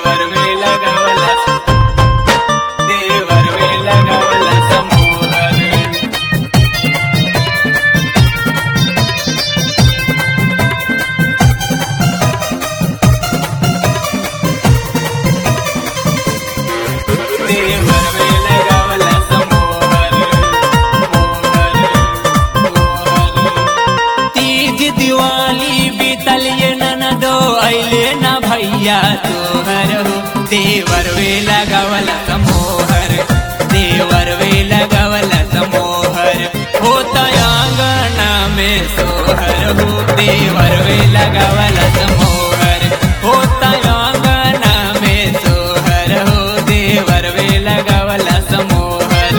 देवर वे लगावला समोहर। देवर वे लगावला समोहर मोहर। तीज दिवाली बीतल ये ननदो अइले ना भैया तोहर हो। देवर वे लगावला समोहर देवर वे लगावला समोहर। होता आंगना में सोहर हो देवर वे लगावला समोहर। होता आंगना में सोहर हो देवर वे लगावला समोहर।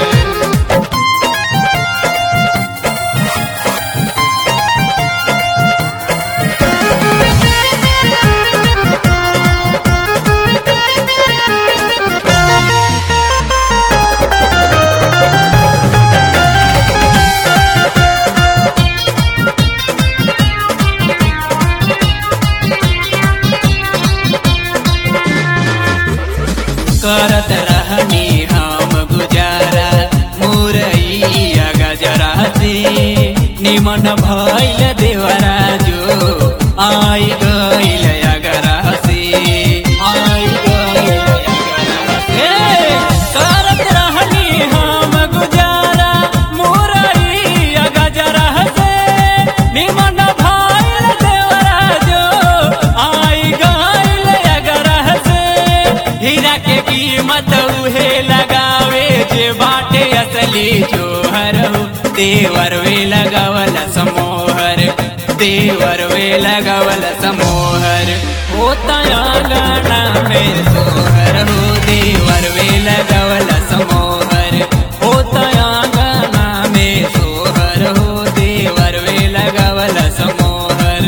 करत रहनी हम गुजारा मुरैया गजरा से। निमन भइल देवरा जो आई गइल अगरा से। आई गइल अगरा से। करत रहनी हम गुजारा मुरैया गजरा से। निमन भइल देवरा जो आई गइल अगरा से। हीरा के कीमत उहे लगावे जे बाटे असली जोहर हो। देवर वे लगावला समोहर देवर वे लगावला समोहर। होता आंगना में सोहर हो देवर वे लगावला समोहर। होता आंगना में सोहर हो देवर वे लगावला समोहर।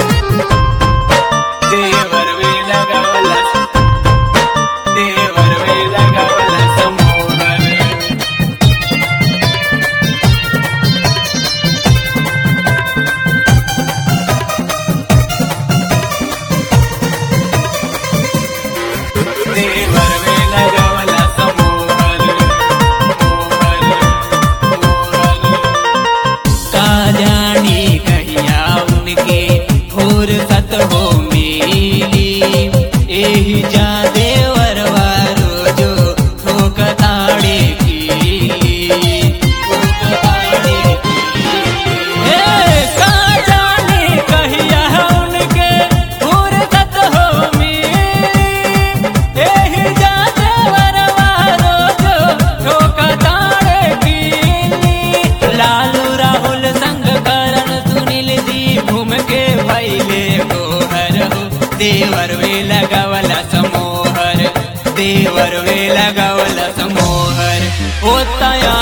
देवर वे लगावला देवर वे लगावला समोहर। देवर वे लगावला समोहर मोहर मोहर। का जानी कहिया उनके फुर्सत हो मिली। एही जा देवरवा रोजो ठोकताड़े की ठोकताड़े की। का जानी कहिया उनके फुर्सत हो मिली। एही जा देवरवा रोजो ठोकताड़े की। लालू राहुल संग करण सुनील जी घूम के भैले गोहर हो। देवर वे लगावला समोहर देवर वे लगावला समोहर। होता